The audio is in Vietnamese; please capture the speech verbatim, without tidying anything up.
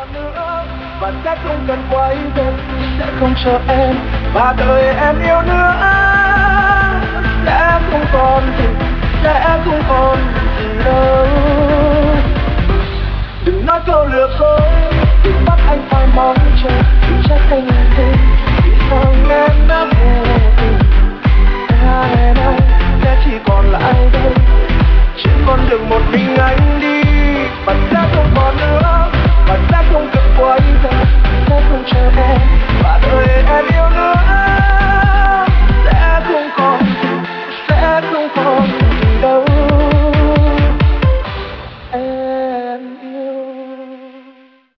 nữa và sẽ không cần quay về, sẽ không chờ em và đời em yêu nữa, sẽ không còn gì, sẽ không còn gì.